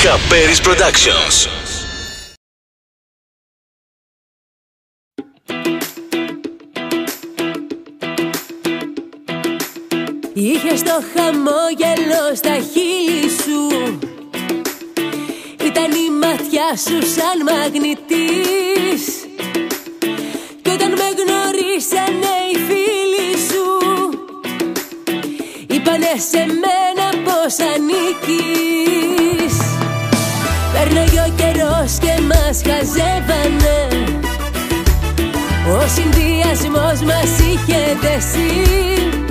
Καπέρις Productions. Είχες το χαμόγελο στα χείλη σου, ήταν η ματιά σου σαν μαγνητής. Κι όταν με γνωρίσανε οι φίλοι σου, είπανε σε μένα πως ανήκεις. Πέρναγε ο καιρός και μας χαζεύανε, ο συνδυασμός μας είχε δέσει.